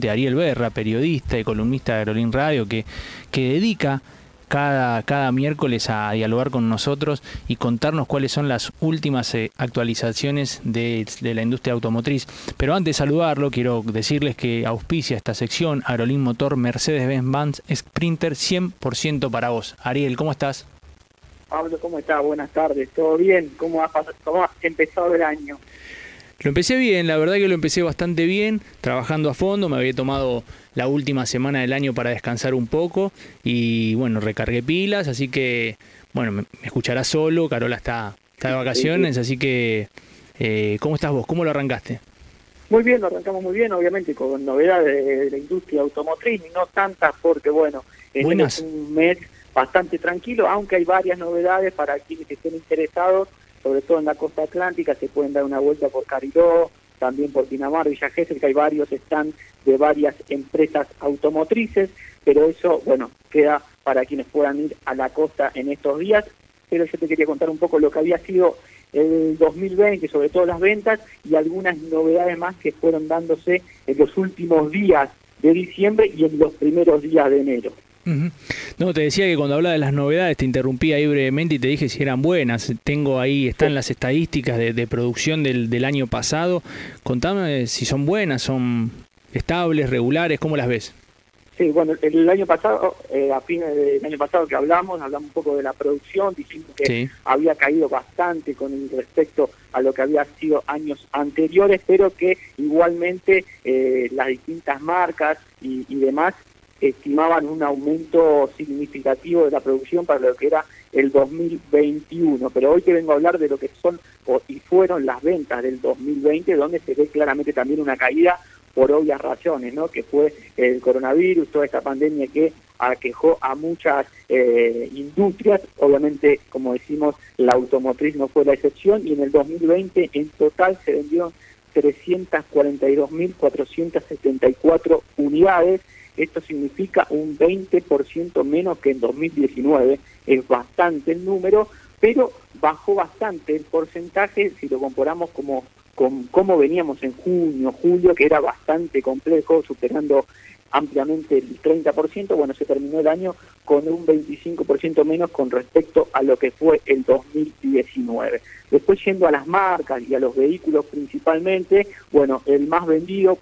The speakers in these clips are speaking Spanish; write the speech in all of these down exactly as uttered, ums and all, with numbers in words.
de Ariel Berra, periodista y columnista de Aerolín Radio, que, que dedica cada, cada miércoles a dialogar con nosotros y contarnos cuáles son las últimas eh, actualizaciones de, de la industria automotriz. Pero antes de saludarlo, quiero decirles que auspicia esta sección Aerolín Motor Mercedes-Benz Sprinter cien por ciento para vos. Ariel, ¿cómo estás? Pablo, ¿cómo estás? Buenas tardes. ¿Todo bien? ¿Cómo has, cómo has empezado el año? Lo empecé bien, la verdad que lo empecé bastante bien, trabajando a fondo. Me había tomado la última semana del año para descansar un poco y bueno, recargué pilas, así que bueno, me, me escucharás solo. Carola está, está de vacaciones, así que eh, ¿cómo estás vos? ¿Cómo lo arrancaste? Muy bien, lo arrancamos muy bien, obviamente con novedades de, de la industria automotriz, y no tantas porque bueno, este es un mes bastante tranquilo, aunque hay varias novedades para quienes estén interesados, sobre todo en la costa atlántica. Se pueden dar una vuelta por Cariló, también por Pinamar, Villa Gesell, que hay varios stands de varias empresas automotrices, pero eso, bueno, queda para quienes puedan ir a la costa en estos días. Pero yo te quería contar un poco lo que había sido el dos mil veinte, sobre todo las ventas y algunas novedades más que fueron dándose en los últimos días de diciembre y en los primeros días de enero. Uh-huh. No, te decía que cuando hablaba de las novedades te interrumpí ahí brevemente y te dije si eran buenas. Tengo ahí, están las estadísticas de, de producción del, del año pasado. Contame si son buenas, son estables, regulares, ¿cómo las ves? Sí, bueno, el año pasado, eh, a fines del año pasado que hablamos, hablamos un poco de la producción, dijimos que sí, había caído bastante con respecto a lo que había sido años anteriores, pero que igualmente eh, las distintas marcas y, y demás estimaban un aumento significativo de la producción para lo que era el dos mil veintiuno, pero hoy te vengo a hablar de lo que son o, y fueron las ventas del dos mil veinte, donde se ve claramente también una caída por obvias razones, ¿no? Que fue el coronavirus, toda esta pandemia que aquejó a muchas eh, industrias. Obviamente, como decimos, la automotriz no fue la excepción, y en el dos mil veinte en total se vendieron trescientas cuarenta y dos mil cuatrocientas setenta y cuatro unidades. Esto significa un veinte por ciento menos que en dos mil diecinueve, es bastante el número, pero bajó bastante el porcentaje si lo comparamos como con cómo veníamos en junio, julio, que era bastante complejo, superando ampliamente el treinta por ciento. Bueno, se terminó el año con un veinticinco por ciento menos con respecto a lo que fue el dos mil diecinueve. Después, yendo a las marcas y a los vehículos principalmente, bueno, el más vendido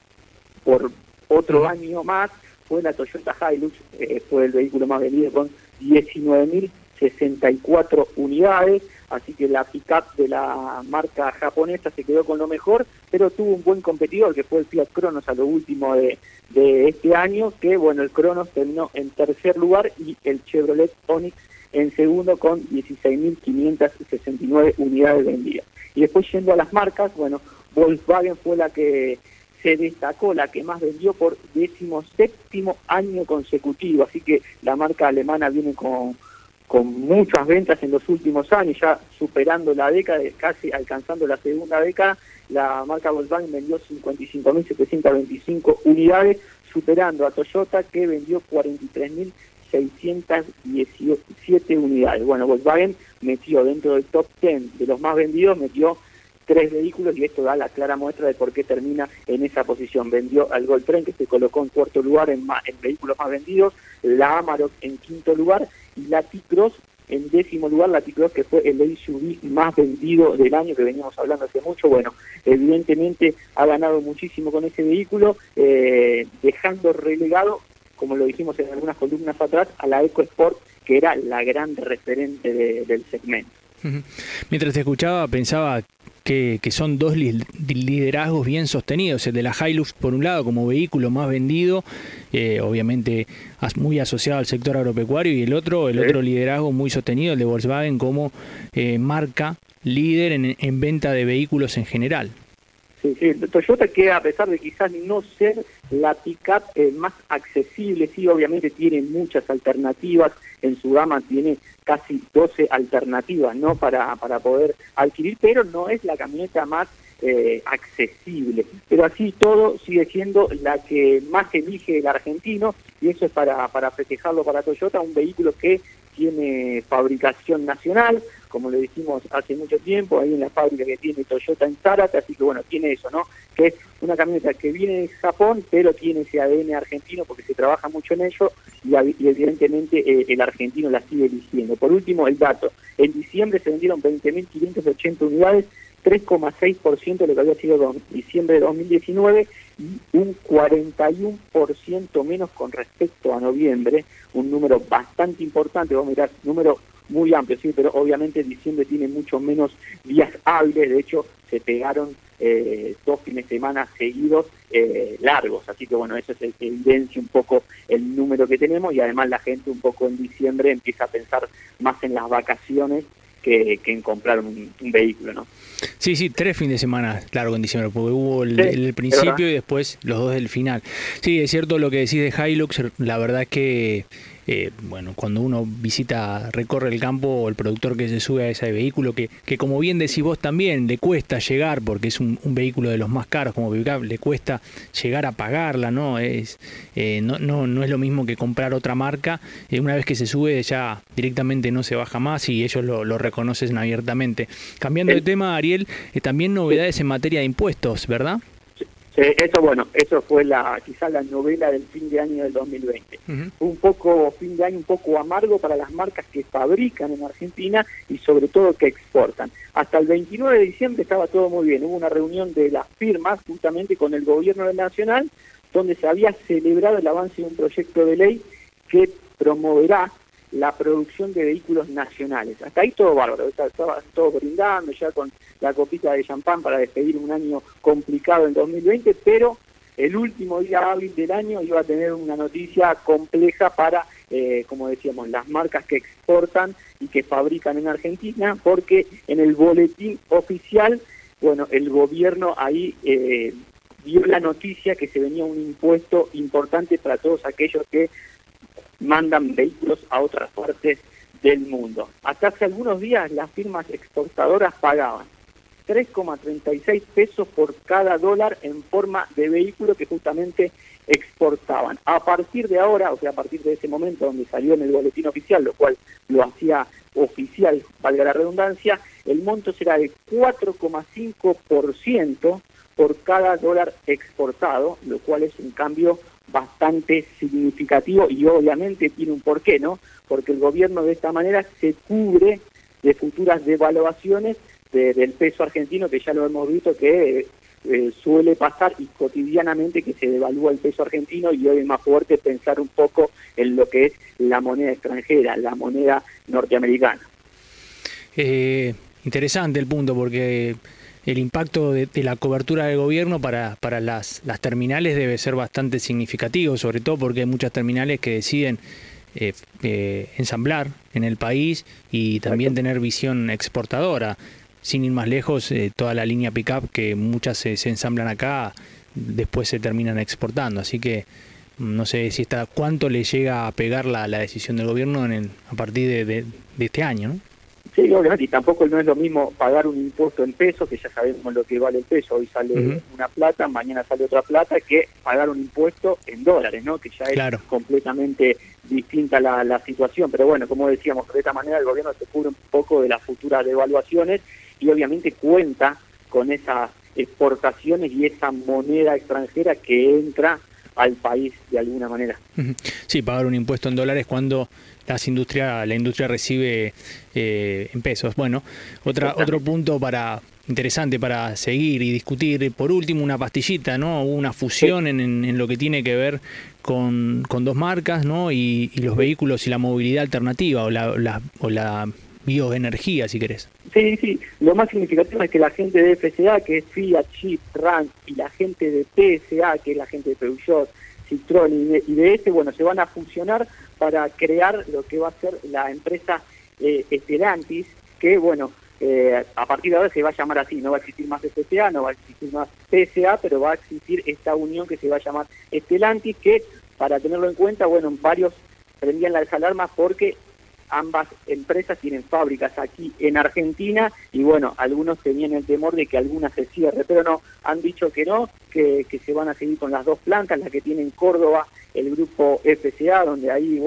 por otro año más fue la Toyota Hilux, eh, fue el vehículo más vendido con diecinueve mil sesenta y cuatro unidades, así que la pick-up de la marca japonesa se quedó con lo mejor, pero tuvo un buen competidor que fue el Fiat Cronos a lo último de, de este año, que bueno, el Cronos terminó en tercer lugar y el Chevrolet Onix en segundo con dieciséis mil quinientas sesenta y nueve unidades vendidas. Y después, yendo a las marcas, bueno, Volkswagen fue la que se destacó, la que más vendió por decimoséptimo año consecutivo, así que la marca alemana viene con, con muchas ventas en los últimos años, ya superando la década, casi alcanzando la segunda década. La marca Volkswagen vendió cincuenta y cinco mil setecientas veinticinco unidades, superando a Toyota, que vendió cuarenta y tres mil seiscientas diecisiete unidades. Bueno, Volkswagen metió dentro del top diez de los más vendidos, metió tres vehículos, y esto da la clara muestra de por qué termina en esa posición. Vendió al Goldtrek, que se colocó en cuarto lugar en, ma en vehículos más vendidos, la Amarok en quinto lugar y la T-Cross en décimo lugar, la T-Cross que fue el S U V más vendido del año, que veníamos hablando hace mucho. Bueno, evidentemente ha ganado muchísimo con ese vehículo, eh, dejando relegado, como lo dijimos en algunas columnas atrás, a la EcoSport, que era la gran referente de, del segmento. Mientras te escuchaba pensaba que, que son dos liderazgos bien sostenidos, el de la Hilux por un lado como vehículo más vendido, eh, obviamente muy asociado al sector agropecuario, y el otro el sí. otro liderazgo muy sostenido, el de Volkswagen como eh, marca líder en, en venta de vehículos en general. Sí, sí, Toyota, que a pesar de quizás no ser la pick-up eh, más accesible, sí, obviamente tiene muchas alternativas, en su gama tiene casi doce alternativas, ¿no?, para, para poder adquirir, pero no es la camioneta más eh, accesible. Pero así todo sigue siendo la que más elige el argentino, y eso es para, para festejarlo para Toyota, un vehículo que tiene fabricación nacional, como le dijimos hace mucho tiempo, ahí en la fábrica que tiene Toyota en Zárate, así que bueno, tiene eso, ¿no? Que es una camioneta que viene de Japón, pero tiene ese A D N argentino porque se trabaja mucho en ello y, y evidentemente eh, el argentino la sigue eligiendo. Por último, el dato, en diciembre se vendieron veinte mil quinientas ochenta unidades, tres coma seis por ciento de lo que había sido en diciembre de dos mil diecinueve y un cuarenta y uno por ciento menos con respecto a noviembre, un número bastante importante, vamos a mirar, número muy amplio, sí, pero obviamente diciembre tiene mucho menos días hábiles, de hecho se pegaron eh, dos fines de semana seguidos eh, largos, así que bueno, eso es el que evidencia un poco el número que tenemos y además la gente un poco en diciembre empieza a pensar más en las vacaciones que, que en comprar un, un vehículo, ¿no? Sí, sí, tres fines de semana largo en diciembre, porque hubo el, sí, el principio y después los dos del final. Sí, es cierto lo que decís de Hilux, la verdad es que Eh, bueno, cuando uno visita, recorre el campo, o el productor que se sube a ese vehículo, que, que como bien decís vos también, le cuesta llegar, porque es un, un vehículo de los más caros como pickup, le cuesta llegar a pagarla, ¿no? Es eh, no, no, no es lo mismo que comprar otra marca, eh, una vez que se sube ya directamente no se baja más y ellos lo, lo reconocen abiertamente. Cambiando de tema, Ariel, eh, también novedades en materia de impuestos, ¿verdad? Sí, eso bueno, eso fue la quizás la novela del fin de año del dos mil veinte. Uh-huh. Fue un poco fin de año un poco amargo para las marcas que fabrican en Argentina y sobre todo que exportan. Hasta el veintinueve de diciembre estaba todo muy bien. Hubo una reunión de las firmas justamente con el gobierno nacional donde se había celebrado el avance de un proyecto de ley que promoverá la producción de vehículos nacionales. Hasta ahí todo bárbaro, estaba todo brindando ya con la copita de champán para despedir un año complicado en dos mil veinte, pero el último día hábil del año iba a tener una noticia compleja para, eh, como decíamos, las marcas que exportan y que fabrican en Argentina, porque en el boletín oficial, bueno, el gobierno ahí eh, dio la noticia que se venía un impuesto importante para todos aquellos que mandan vehículos a otras partes del mundo. Hasta hace algunos días las firmas exportadoras pagaban tres coma treinta y seis pesos por cada dólar en forma de vehículo que justamente exportaban. A partir de ahora, o sea, a partir de ese momento donde salió en el boletín oficial, lo cual lo hacía oficial, valga la redundancia, el monto será de cuatro coma cinco por ciento por cada dólar exportado, lo cual es un cambio bastante significativo y obviamente tiene un porqué, ¿no? Porque el gobierno de esta manera se cubre de futuras devaluaciones de, del peso argentino, que ya lo hemos visto que eh, suele pasar y cotidianamente que se devalúa el peso argentino, y hoy es más fuerte pensar un poco en lo que es la moneda extranjera, la moneda norteamericana. Eh, interesante el punto, porque el impacto de, de la cobertura del gobierno para, para las, las terminales debe ser bastante significativo, sobre todo porque hay muchas terminales que deciden eh, eh, ensamblar en el país y también Exacto. tener visión exportadora. Sin ir más lejos, eh, toda la línea pick-up, que muchas se, se ensamblan acá, después se terminan exportando. Así que no sé si está cuánto le llega a pegar la, la decisión del gobierno en el, a partir de, de, de este año, ¿no? Sí, obviamente, y tampoco no es lo mismo pagar un impuesto en pesos, que ya sabemos lo que vale el peso, hoy sale uh-huh. una plata, mañana sale otra plata, que pagar un impuesto en dólares, ¿no? Que ya es claro. completamente distinta la, la situación. Pero bueno, como decíamos, de esta manera el gobierno se cubre un poco de las futuras devaluaciones y obviamente cuenta con esas exportaciones y esa moneda extranjera que entra al país de alguna manera. Sí, pagar un impuesto en dólares cuando las industria, la industria recibe eh, en pesos. Bueno, otra otro punto para interesante para seguir y discutir. Por último, una pastillita, ¿no? Una fusión sí. en, en lo que tiene que ver con, con dos marcas, ¿no? Y, y los sí. vehículos y la movilidad alternativa o la, la, o la bioenergía, si querés. Sí, sí. Lo más significativo es que la gente de F C A, que es Fiat, Jeep, Ram, y la gente de P S A, que es la gente de Peugeot, Citroën y de, y de este, bueno, se van a fusionar para crear lo que va a ser la empresa eh, Stellantis, que, bueno, eh, a partir de ahora se va a llamar así, no va a existir más F C A, no va a existir más P S A, pero va a existir esta unión que se va a llamar Stellantis, que, para tenerlo en cuenta, bueno, varios prendían las alarmas porque ambas empresas tienen fábricas aquí en Argentina y bueno, algunos tenían el temor de que alguna se cierre, pero no, han dicho que no, que, que se van a seguir con las dos plantas, la que tiene en Córdoba el grupo F C A, donde ahí, bueno,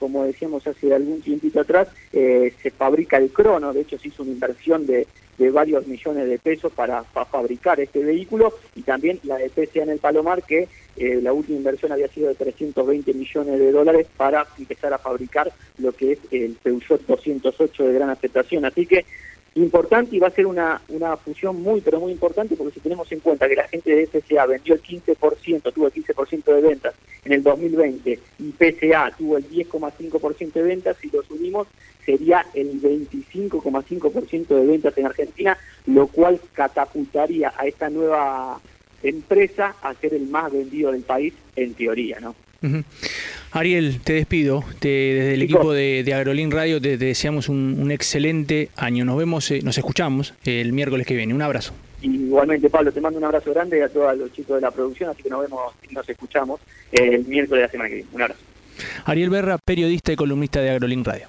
como decíamos hace algún tiempito atrás, eh, se fabrica el Crono. De hecho se hizo una inversión de, de varios millones de pesos para, para fabricar este vehículo, y también la de P C A en el Palomar, que eh, la última inversión había sido de trescientos veinte millones de dólares para empezar a fabricar lo que es el Peugeot doscientos ocho de gran aceptación. Así que importante, y va a ser una, una fusión muy, pero muy importante, porque si tenemos en cuenta que la gente de F C A vendió el quince por ciento, tuvo el quince por ciento de ventas en el dos mil veinte, y P C A tuvo el diez coma cinco por ciento de ventas, si los unimos sería el veinticinco coma cinco por ciento de ventas en Argentina, lo cual catapultaría a esta nueva empresa a ser el más vendido del país, en teoría, ¿no? Uh-huh. Ariel, te despido. Te, desde el Chico. equipo de, de Agrolink Radio te, te deseamos un, un excelente año. Nos vemos, eh, nos escuchamos el miércoles que viene. Un abrazo. Igualmente, Pablo, te mando un abrazo grande a todos los chicos de la producción, así que nos vemos y nos escuchamos el miércoles de la semana que viene. Un abrazo. Ariel Berra, periodista y columnista de Agrolink Radio.